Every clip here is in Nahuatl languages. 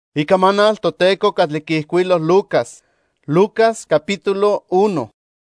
Icamanal toteco catliquihcuilos Lucas capítulo 1.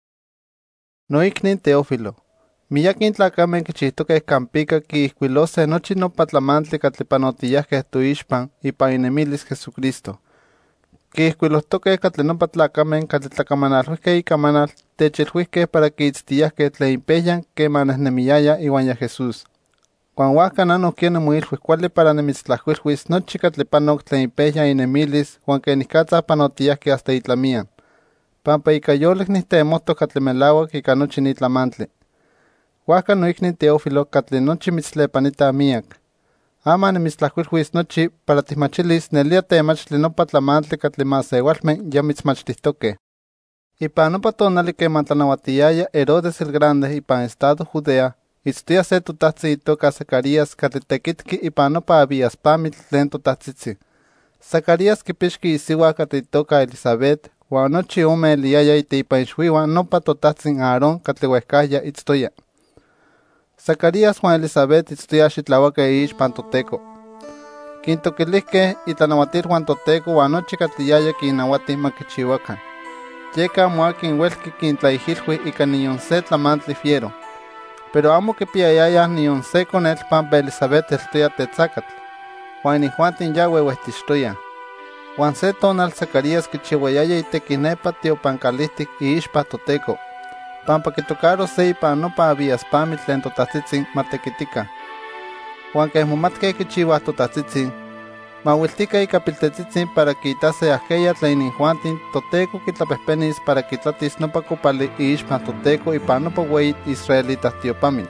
Noicnin Teófilo, miyaquin tlacamen quichihtoqueh campica quihcuilose nochi nopa tlamantli catlipanotiyahqueh toixpan ipan inemilis Jesucristo. Quihcuilohtoqueh catli nopa tlacamen catli tlacamanalhuihqueh icamanal techilhuihqueh para quiitztiyahqueh tlen impehyan queman nehnemiyaya iwan ya Jesús. Huan huajca nanohquia nimoilhui cuali para nimitztlahcuilhuis nochi catli panoc tlen impehyan inemilis huan quenicatza panotiyahqueh hasta itlamiyan. Pampa ica yolic nitemohtoc catli melauac ica nochi ni tlamantli. Huajca noicni Teófilo catli nochi mitztlepanita miyac. Ama nimitztlahcuilhuis nochi para tihmachilis nelia temachtli nopa tlamantli catli masewalmen ya mitzmachtihtoqueh. Ipan nopa tonali queman tlanauatiyaya Herodes el Grande ipan estado Judea, itztoya se totahtzin itoca Zacarías catli tequitqui ipan nopa Abíaspamitl tlen totahtzitzi. Zacarías quipixqui isiua catli itoca Elisabet, huan nochi ome eliyaya iteipan ixuiuan nopa totahtzin Aarón catli huehcahya itztoya. Zacarías huan Elisabet itztoya xitlauaqueh iixpan Toteco. Quintoquilihqueh itlanauatilhuan Toteco huan nochi catli yaya quinnauati maquichiuacan. Yeca amo aquin huelqui quintlaihilhui ica nion se tlamantli fiero. Pero amo quipiayayah nion se conetl pampa Elisabet eltoya tetzacatl, huan inihuantin ya ueuehtixtoyah. Huan se tonal Zacarías quichiuayaya itequi nepa tiopancalihtic iixpa Toteco, pampa quitocaro se ipan nopa Abíaspamitl tlen totahtzitzin matequitica. Huan queh momatqueh quichiuah totahtzitzin, mauiltica ica piltetzitzin para quitase ahqueya tlen inihuantin Toteco quitlapehpenis para quitlatis nopa copali iixpan Toteco ipan nopa ueyit Israelita tiopamitl.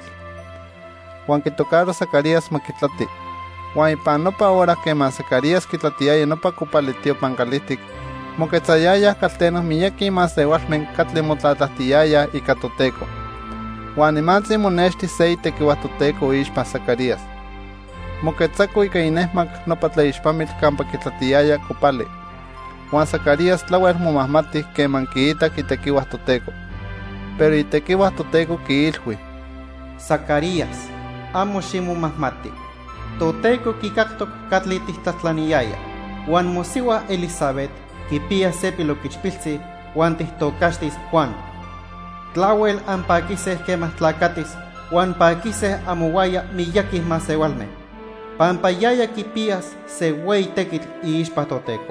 Huan quitocaro Zacarías maquitlati. Huan ipan nopa hora queman Zacarías quitlatiaya nopa copali tiopancalihtic, moquetzayayah caltenos miyaqui masewalmen catli motlatlahtiyayah ica Toteco. Huan nimantzin monexti se itequiuah Toteco iixpan Zacarías. Moquetzaco ica inehmac nopa tlaixpamitl campa quitlatiyaya copali. Huan Zacarías tlauel momahmatih queman quiitac itequiuah Toteco. Pero itequiuah Toteco quiilhui: Zacarías, amo ximomahmati. Toteco quicactoc catli tihtlahtlaniyaya, huan mosiua Elisabet quipia se piloquichpiltzi huan tihtocaxtis Juan. Tlauel anpaquiseh quemah tlacatis huan paquiseh amouaya miyakih masewalmeh. Pampa yaya quipias se uey tequitl iixpa Toteco.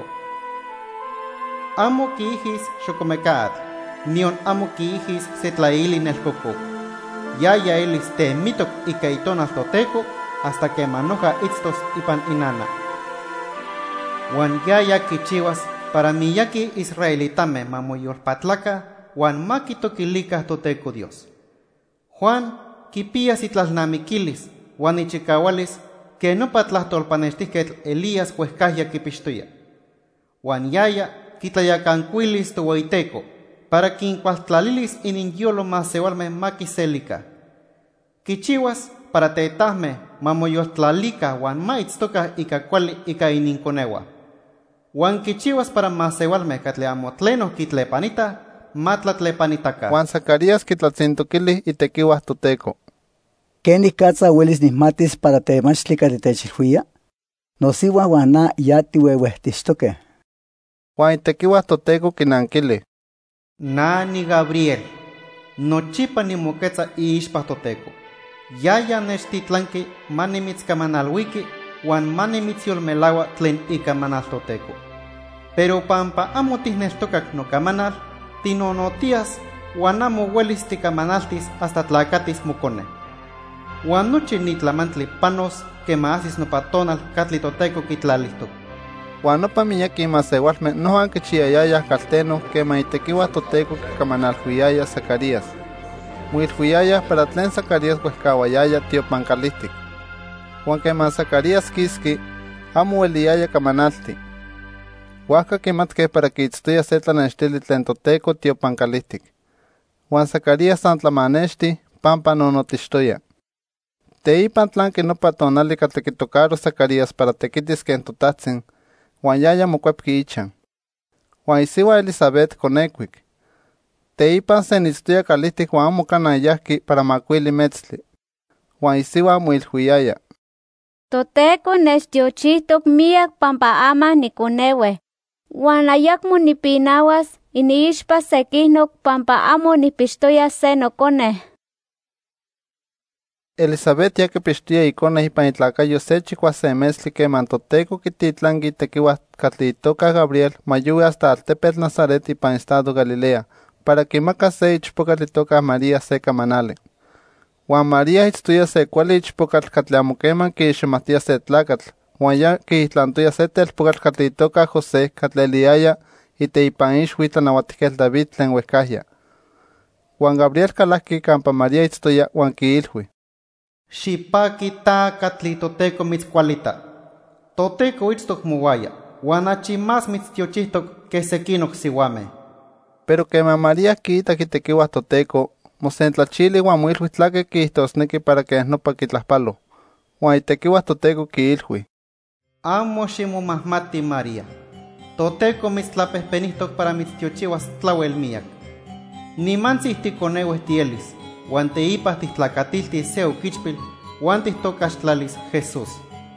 Amo quiihis xocomecaatl, nion amo quiihis se tlaili nelcococ. Yaya elis temitoc ica itonal Toteco hasta que manoja itztos ipan inana. Huan yaya quichiuas para miyaki israelitame mamoyolpatlaca huan maquitoquilicah Toteco Dios. Juan quipias itlalnamiquilis huan ichicaualis que nopa tlahtolpanextihquetl Elías huehcahya quipixtoya. Huan yaya quitlayacancuilis toueiteco para quincualtlalilis ininyolo masewalmeh maquiselica. Quichiuas para tetahmeh mamoyoltlalica huan maitztocah ica cuali ica ininconeua. Huan quichiuas para masewalmeh catli amo tlenoh quitlepanita matlatlepanitaca. Huan Zacarías quitlatzintoquilih itequiuah Toteco: ¿Quenicatza huelis nihmatis para temachtli catli techilhuia? Nosiua huan na ya tiueuehtixtoqueh. Huan itequiuah Toteco quinanquilih: Nani Gabriel, nochipa nimoquetza iixpa Toteco. Yaya nechtitlanqui manimitzcamanalhuiqui huan manimitzolmelaua tlen icamanal Toteco. Pero pampa amo tihnechtocac nocamanal, tinonotias huan amo huelis ticamanaltis hasta tlacatis mocone. Huan nochi ni tlamantli panos quemasis nopa tonal catli Toteco quitlalihtoc. Huan nopa miyaqui masewalmeh nohan quichiayayah calteno queman itequiuah Toteco quicamanalhuiyaya Zacarías. Moilhuiyayah para tlen Zacarías huehcauayaya tiopancalihtic. Huan queman Zacarías quisqui, amo ueliyaya camanalti. Huajca quimatqueh para quiitztoya se tlanextili tlen Toteco tiopancalihtic. Huan Zacarías san tlamanexti pampa nonotixtoya. Teipan tlanqui nopa tonali catli quitocaro Zacarías para tequitis ken totahtzin, huan yaya mocuepqui ichan. Huan isiua Elisabet conecuic. Teipan senitztoya calihtic huan amo canayahqui para macuili metztli. Huan isiua moilhuiyaya: Toteco nechtiochihtok miak pampa ama nikonewe. Wan ayakmo nipinawas iniixpa sekihnok pampa amo nipixtoya se nokone. Elizabeth ya kipixtoya ikone ipan itlacayo se chikuasemestli keman Toteco kititlanki tekiuah katli itoka Gabriel mayuwi hasta altepetl Nazaret ipan estado Galilea, para kimaka se ichpokatl itoka María se kamanali. Juan María itztoya se kuali ichpokatl katli amo keman kiixmatiya se tlakatl, Juan ya kiitlantoya se telpokatl katli itoka José katli eliaya iteipan ixui tlanauatijketl David tlen uehkahya. Juan Gabriel kalahki kampa María itztoya Juan kiilhui: Xipaki ta katli Toteco mitzkualita. Toteco itztok mowaya, Juan achi más mitztiochihtok que sekinok siwame. Pero keman María kiita kitekiuah Toteco, mosentlachili Juan moilhui tlake kihtosneki para que nopa kitlaspalo. Juan itekiuah Toteco kiilhui: Amo ximomahmati María. Toteco mitztlapehpenihtok para mitztiochiwas tlauel miak. Nimantzi ihtikoneueh tielis, Juan teipah tihtlakatilti se okichpil, Juan tihtokaxtlalis Jesús.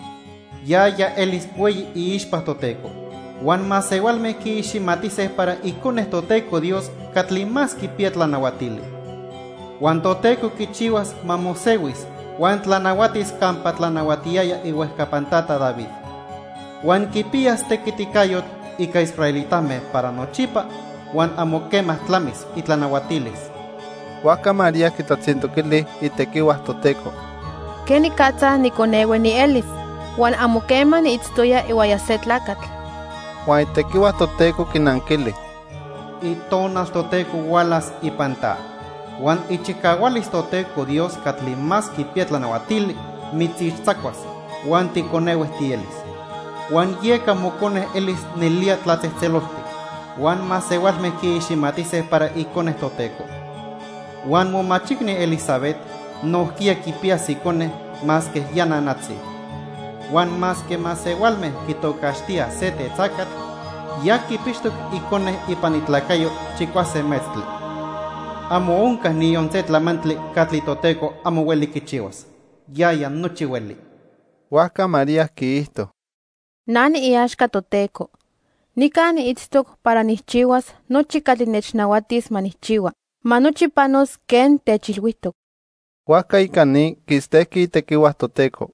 Ya elis pueyi iixpah Toteco. Juan masewalmeh kiiximatiseh para ikoneh Toteco Dios katli más kipia tlanauatili. Juan Toteco kichiwas mamosewis, Juan tlanauatis kampa tlanauatiaya iuehkapantata David. Juan kipias tekitikayot ika israelitameh para nochipa, Juan amo kemah tlamis itlanauatilis. Huaca María kitlatzintokili itekiuah Toteco: Kenikatza nikonewe ni elis, Juan amo keman itztoya iuaya se tlakatl. Juan itekiuah Toteco kinankili: Itonal Toteco walas ipanta. Juan ichikawalis Toteco Dios katli más kipia tlanauatili mitzichtzakuas, Juan tikoneueh tielis. Juan yeka mokoneh elis nelia tlatzehtzelohtik, Juan masewalmeh kiiximatiseh para ikoneh Toteco. Juan momachikni Elizabeth nohkia kipias ikoneh más que yananatzi. Juan más que masewalmeh kitokaxtia se tetzakatl, ya kipixtok ikoneh ipan itlacayo chikuasemestli. Amo onkah nion se tlamantli katli Toteco amo ueli kichiwas, yaya nochi ueli. Huaca María kiihto: Nani iaxka Toteco. Nikan itztok para nihchiwas nochi katli nechnauatis manihchiwa, manochi panos ken techilhuitok. Huaca ikani kisteki itekiuah Toteco.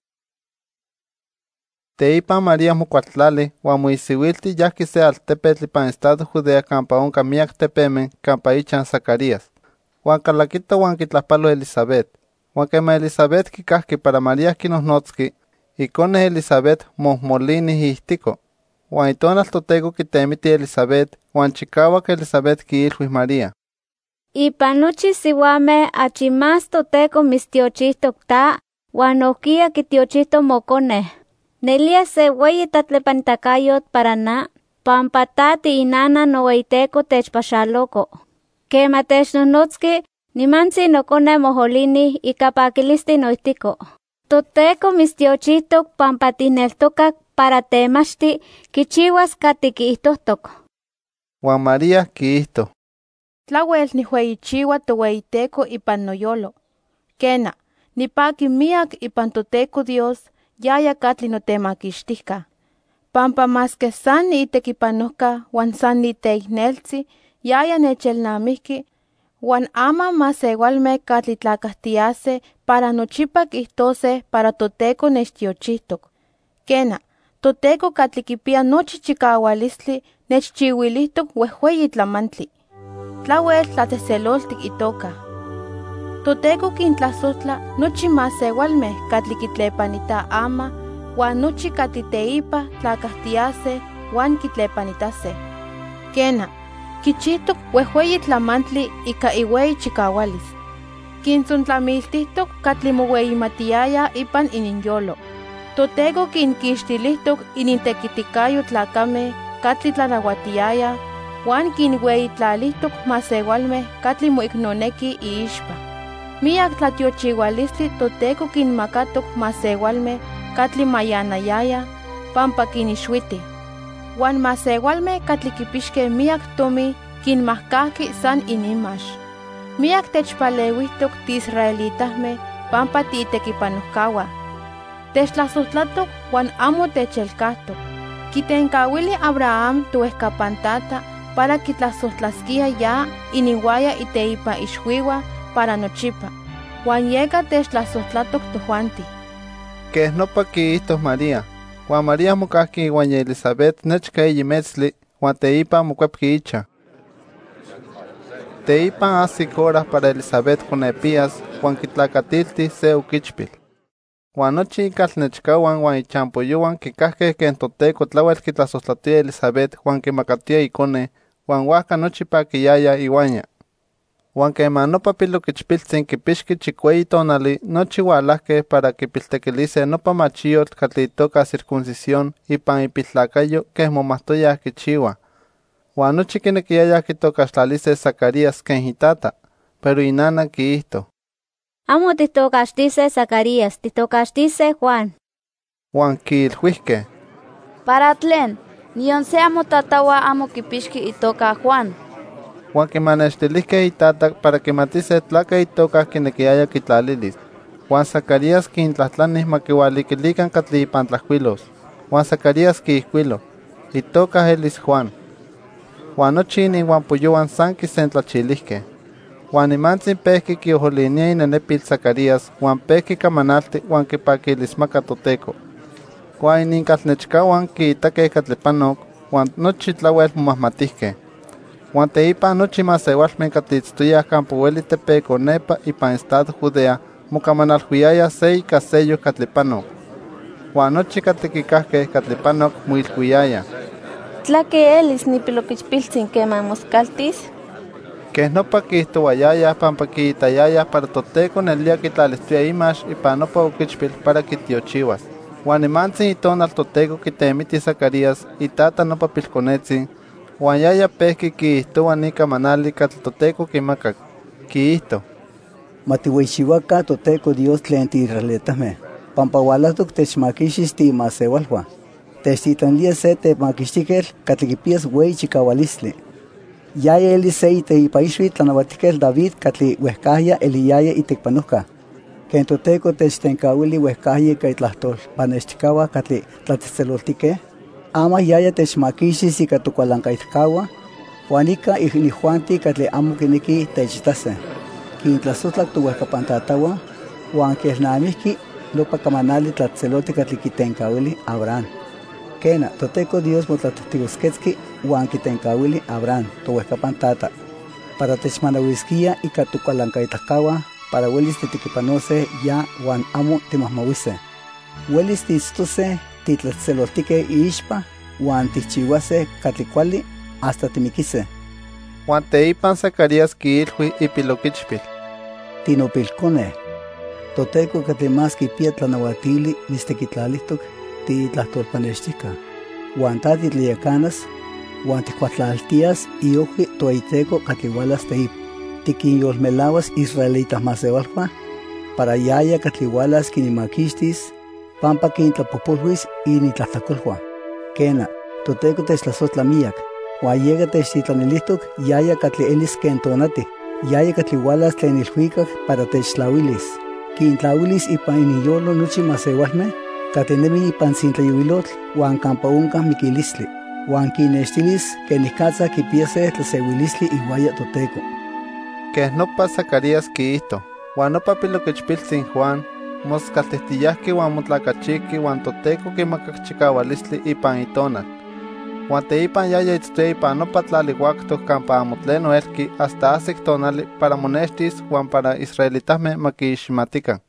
Teipa María mokualtlali huan moisiuilti yahki se altepetl ipan estado Judea kampa onka miak tepemen kampa ichan Zacarías. Juan kalakito huan kitlahpalo Elizabeth. Huan kema Elizabeth kikahki para María kinohnotski, ikoneh Elizabeth mohmolini ihtiko. Juan itonal Toteco kitemiti Elizabeth, huan chikawak Elizabeth kiilhui María: Ipan nochi siwameh achi más Toteco mitztiochihtok ta, huan nohkia kitiochihtok mokoneh. Nelia se ueyi tlatlepantakayot para na, pampa ta tiinana noweiteco techpaxaloko. Kema technohnotski, nimantzi nokone moholini ika pakilisti noitiko. Toteco mitztiochihtok pampa tihneltokak para temachti kichiwas kati kiihtohtok. Juan María kiihto: Tlauel nihueyichiwa toweiteco ipan noyolo. Kena, nipaki miak ipan Toteco Dios, yaya katli notemakixtika. Pampa más que san niitekipanohka huan san niteihneltzi, yaya nechelnamihki, huan ama masewalmeh katli tlakahtiase para nochipa kihtose para Toteco nechtiochihtok. Kena, Toteco katli kipia nochi chikawalistli nechchiuilihtok wehweyi tlamantli. Tlauel tlatzehzeloltik itoka. Toteco kintlasotla nochi masewalmeh katli kitlepanita ama, huan nochi katli teipa tlakahtiase huan kitlepanitase. Kena, kichihtok wehweyi tlamantli ika iueyi chikawalis. Kintzontlamiltihtok katli moweyimatiaya ipan ininyolo. Toteco kinkixtilihtok inintekitikayo tlakame katli tlanauatiaya, huan kinweitlalihtok masewalmeh katli moiknoneki iixpa. Miak tlatiochiualistli Toteco kinmakatok masewalmeh katli mayanayaya, pampa kinixuiti. Huan masewalmeh katli kipixke miak tomi kinmahkahki san inimax. Miak techpaleuihtok ti israelitahmeh pampa tiitekipanohkawa. Techtlasojtlatok Juan amo techelkahtok. Kitenkawili Abraham tuehkapantata para kitlasojtlaskia ya iniwaya iteipa ixhuiwa para nochipa. Juan yeka techtlasojtlatok tojuanti. Que nopa kiihtos María. Juan María mokahki Juan Elizabeth nechka yimetzli, Juan teipa mokuepki icha. Teipa asik horas para Elizabeth konepías, Juan kitlacatilti se ukichpil. Juan nochi kalnechkawan Juan ichampoyowan kikahke ken toteco tlawel kitlasojtlatia Elizabeth Juan kimakatia ikone, Juan huaca nochi pakiyaya iwaña. Juan quema nopa pilokichpiltzin kipixki chikueyi tonali nochi hualahke para kipiltekilise nopa machiyotl katli itoka circuncisión ipan ipiltlakayo keh momahtoyah kichiwa. Juan nochi kinekiyayah kitokaxtlalise Zacarías ken itata, pero inana kiihto: Amo titokaxtise Zacarías, titokaxtise Juan. Juan kiilhuihke: Para tlen, nion se amo tatawa amo kipixki itoka Juan. Juan kimanextilihke itata para kimatise tlaka itoka kinekiyaya kitlalilis. Juan Zacarías kintlahtlanih makiualikilikan katli ipan tlahkuilos. Juan Zacarías kiihkuilo: itoka elis Juan. Juan nochi iniuan puyowan san kisentlachilihke. Juan imantzin pehki kiojolinia inenepil Zacarías, Juan pehki kamanalti Juan kipakilismaka toteco. Juan ininkalnechkawan kiitakeh katlipanok, Juan nochi tlawel momahmatihke. Juan teipa nochi masewalmen katitztoyah campo ueli tepeco nepa ipan estado Judea mokamanalhuiyaya se ika seyo katlipanok. Juan nochi katekikahkeh katlipanok moilhuiyaya: Tlake elis nipilokichpiltzin keman moskaltis. Keh nopa kihtowayayah pampa kiitayayah para toteco nelia kitlalistuia imax ipan nopa okichpil para kitiochiwas. Juan imantzin itonal toteco kitemiti Zacarías itata nopa pilkonetzin, Juan yaya pehki kiihtowa nika manali katli toteco kimakak. Kiihto: Matiueixiuaca toteco Dios tlen tiisraelitahmeh, pampa ualahtok techmakixis tiimasewalhuan. Techtitlanlia se temakixtikel katli kipiyas ueyi chikaualistli. Yaya elis se iteipaixui tlanauatikel David katli uehkahya eliyaya itekpanohka. Ken toteco techtenkauili uehkahya ika itlahtol panextikawa katli tlatztzeloltikeh, ama yaya techmakixis ika tokualankaitkawa, huan ika ihnijuanti katli amo kineki techitase. Kintlasotlak touehkapantatahua, huan kelnamihki nopa kamanali tlatzeloti katli kitenkauili Abraham. Kena, toteco Dios motlatihtigosquetzki huan kitenkauili Abraham, touehkapantata, para techmanauiskia ika tokualankaitkawa, para uelis titikipanose ya huan amo timahmauise. Uelis tiitztose titlatzeloltikeh iixpa huan tichiuase katli kuali hasta timikise. Juan teipan Zacarías kiilhui ipilokichpil: Tinopilkoneh, toteco katli mas kipia tlanauatili mistekitlalihtok titlahtolpanextika, huan ta titlayakanas, huan tikuatlaltias iojui toiteco katli ualas teip. Tikinyolmelawas israelitas masewalhuan, para yaya katli ualas kinimakixtis, pampa kintlapopolhuis initlahtlakolhuan. Kena, toteco techtlasotla huan yeka techtitlanilihtok yaya katli elis ken tonati, yaya katli ualas tlen ilhuikak para techtlauilis. Kintlauilis ipan iniyolo nochi masewalmeh katli nemi ipan sintlayuilotl huan kampa onkah mikilistli, huan kinextilis kenikatza kipiase tlasewilistli iuaya toteco. Keh nopa Zacarías kiihto: huan nopa pilokichpiltzin Juan moskaltihtiyahki huan motlakachiki huan toteco kimakak chikaualistli ipan itonal. Huan teipan yaya itztoya ipan nopa tlaliuaktok kampa amo tlen oelki hasta asik tonali para monextis huan para israelitahmeh makiixmatikan.